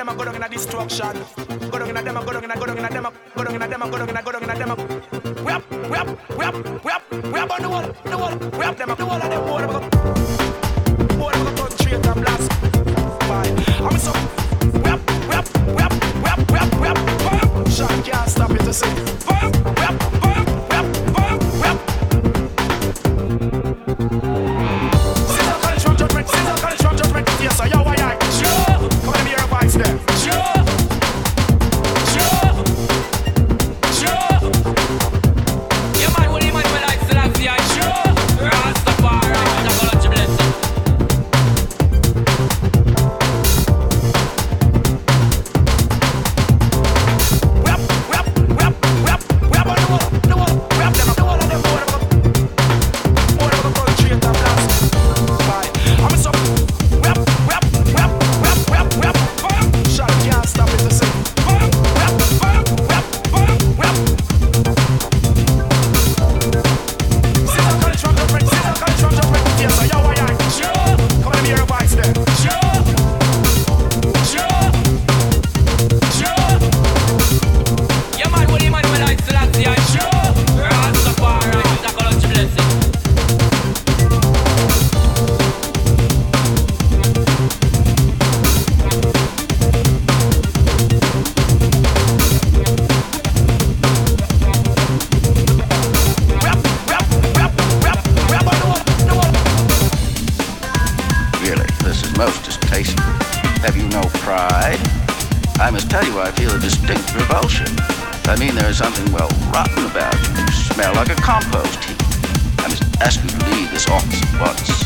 them, go down in a destruction. Go down in a them, go down in a them, go down in a them, go down in a them. We up on the wall, we up them, the wall of them, wall of them go country and blast. I'm so, we up. Shot can't stop it to say, we up. Scissor control judgment, yes, so yo, why I? Sure. Come on, hear a voice there. Sure. Yeah, man, what do you mean by like Selassie? Sure. Rastafari, I'm gonna let you bless it. We up on the wall, we up them, the wall of them, more of them go country and blast. I'm so, we up. Shot can't stop it to say, we up. Scissor control judgment, yes, so yo, why I? Sure. Come on, hear a voice there. Sure. Yeah, man, what do you mean by like Selassie? Sure. Rastafari, I'm gonna let you bless it. Really, this is most distasteful. Have you no pride? I must tell you, I feel a distinct revulsion. I mean, there is something, well, rotten about you. You smell like a compost heap. I must ask you to leave this office at once.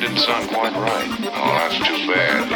didn't sound quite right. Oh, that's too bad.